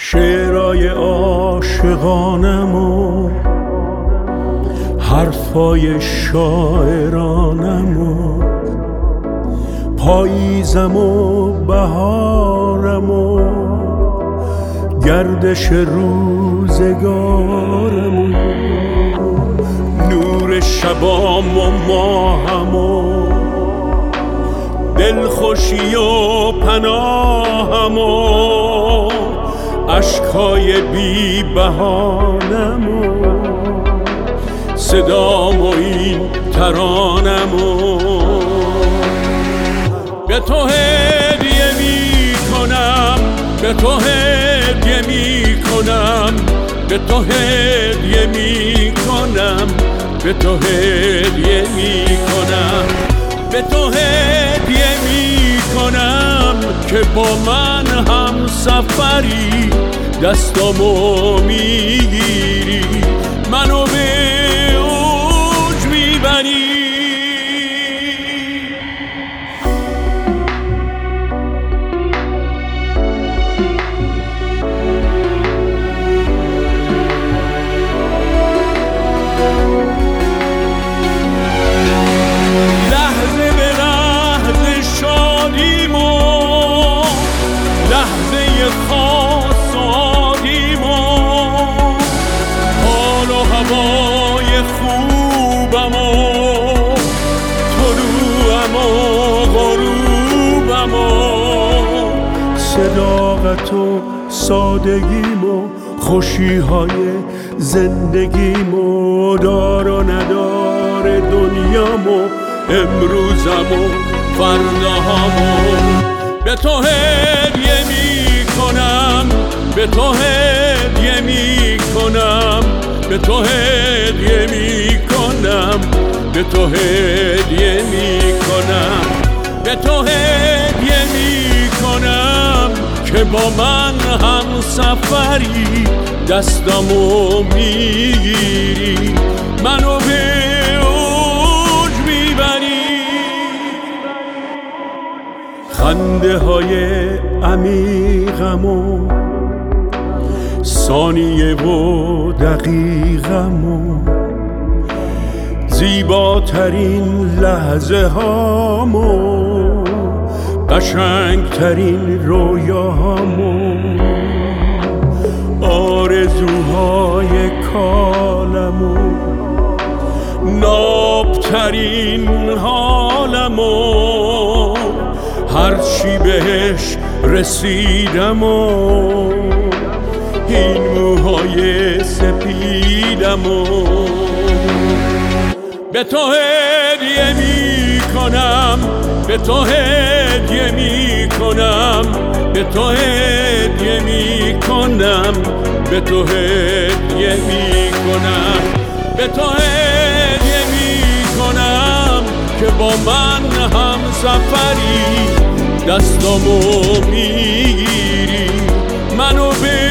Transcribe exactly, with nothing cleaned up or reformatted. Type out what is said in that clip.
شعرهای عاشقانم و حرفای شاعرانم و پاییزم و بهارم و گردش روزگارم و نور شبام و ماهم و دلخوشی و پناهم و عشقای بی بهانم و صدام و این ترانم و به تو هدیه می کنم، به تو هدیه می کنم، به تو هدیه می کنم، به تو هدیه می کنم، به تو هدیه می کنم که با من هم سفری دستامو میگیری، منو به اوج میبری. لحظه به لحظه شادیمو، لحظه خاص و عادیمو، حال و هوای خوبم و طلوعم و غروبم و صداقت و سادگیم و خوشیهای زندگیم و دار و ندار دنیام و امروزم و فرداهام و به تو هدیه می کنم، به تو هدیه می کنم، به تو هدیه می کنم، به تو هدیه می کنم، به تو هدیه می کنم که با من هم سفری دستامو میگیری، منو به اوج میبری. خنده های عمیقم و ثانیه و دقیقم و زیباترین لحظه هام و قشنگترین رویاهام و آرزوهای کالم و نابترین حالم و هرچی بهش رسیدم و این موهای سپیدم و به تو هدیه می کنم، به تو هدیه می کنم، به تو هدیه می کنم، به تو هدیه می کنم، به تو هدیه می کنم که با من هم سفری دستامو میگیری، منو به